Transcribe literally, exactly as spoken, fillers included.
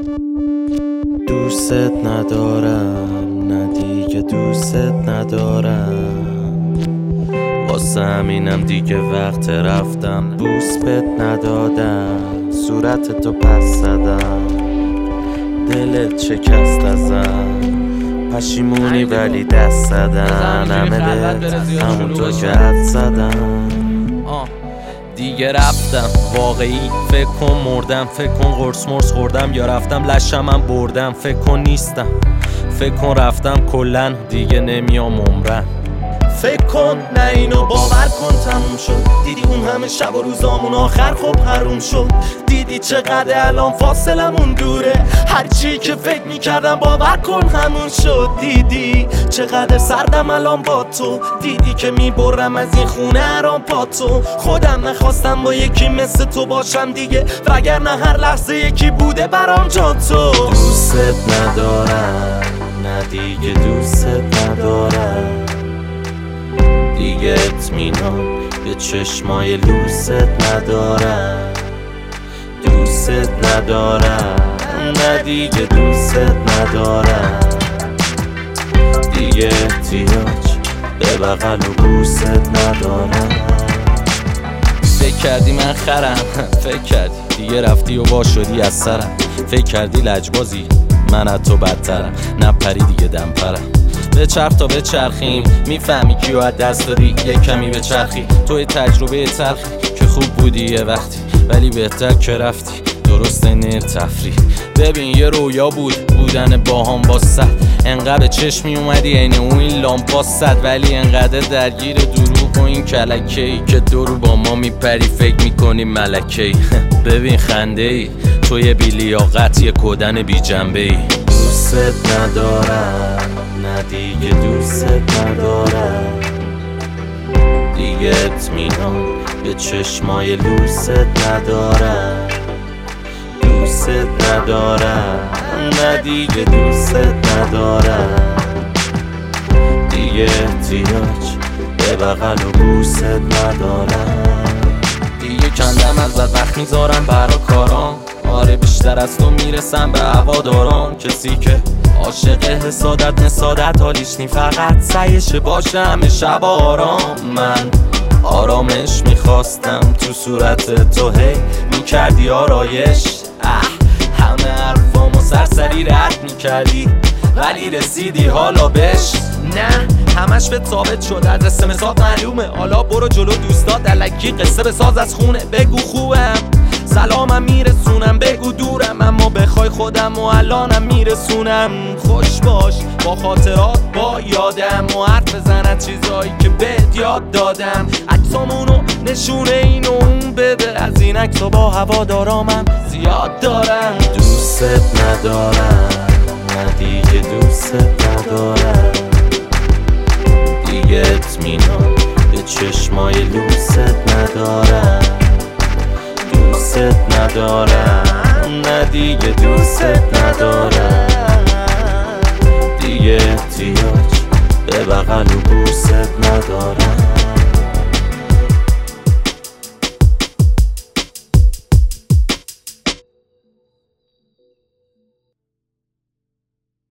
دوست ندارم، نه دیگه دوست ندارم، واسه همینم دیگه وقت رفتم بوس بت ندادم، صورت تو پس زدم، دلت شکست ازم، پشیمونی ولی دست زدن، همه بهت همونطور که حد زدم. دیگه رفتم واقعی، فکر کن مردم، فکر کن قرص مرس خوردم یا رفتم لشمم بردم، فکر کن نیستم، فکر کن رفتم کلن دیگه نمیام عمرن. فکر کن نه اینو باور کن تموم شد، دیدی اون همه شب و روزامون آخر خب حروم شد، دیدی چقدر الان فاصلمون دوره، هرچی که فکر میکردم باور کن همون شد، دیدی چقدر سردم الان با تو، دیدی که میبرم از این خونه هرام پا تو، خودم نخواستم با یکی مثل تو باشم دیگه، وگرنه هر لحظه یکی بوده برام جا تو. دوست ندارم، نه دیگه دوست ندارم، دیگه اطمینان به چشمای لوست ندارم، دوست ندارم، نه دیگه دوست ندارم، دیگه احتیاج به بغل و بوست ندارم. فکر کردی من خرم، فکر کردی دیگه رفتی و وا شدی از سرم، فکر کردی لجبازی من از تو بدترم، نپری دیگه دم پرم، به چرخ تا به چرخیم میفهمی کیو از دست دادی، یه کمی به چرخی توی تجربه تلخی که خوب بودی یه وقتی ولی بهتر که رفتی، درست نیر تفریح. ببین یه رویا بود بودن باهام با صد، انقدر به چشمی اومدی عین اون این لامپا صد، ولی انقدر درگیر دروغ و این کلکه‌ای که دورو با ما میپری فکر میکنی ملکه‌ای. ببین خنده ای تو یه بی لیاقت، یه کدن بی جنبه ای. دوست ندارم، نه دیگه دوست ندارم، دیگه اطمینان به چشمای لوست ندارم، دوست ندارم، نه دیگه دوست ندارم، دیگه احتیاج به بغل و بوست ندارم. دیگه کندم از بدبخت میذارم برا کارام، آره بیشتر از تو میرسم به هواداران، کسی که عاشق حسادت نسادت حالیش نی فقط سعیش باشه همه شب آرام. من آرامش میخواستم تو صورت تو، هی میکردی آرایش، اه همه حرفامو سرسری رد میکردی ولی رسیدی حالا بش، نه همش به ثابت شد از اسمسات معلومه، حالا برو جلو دوستات الکی قصه بساز از خونه، بگو خوبم سلامم میرسونم، بگو دورم اما بخوای خودم و الانم میرسونم، خوش باش با خاطرات با یادم و حرف بزن از چیزایی که بهت یاد دادم، عکسامونو نشونه این و اون بده، از این عکسا با هوادارامم زیاد دارم. دوست ندارم، نه دیگه دوست ندارم، دیگه اطمینان به چشمای لوست ندارم، دوست ندارم، نه دیگه دوست ندارم، دیگه احتیاج به بغل و بوست ندارم.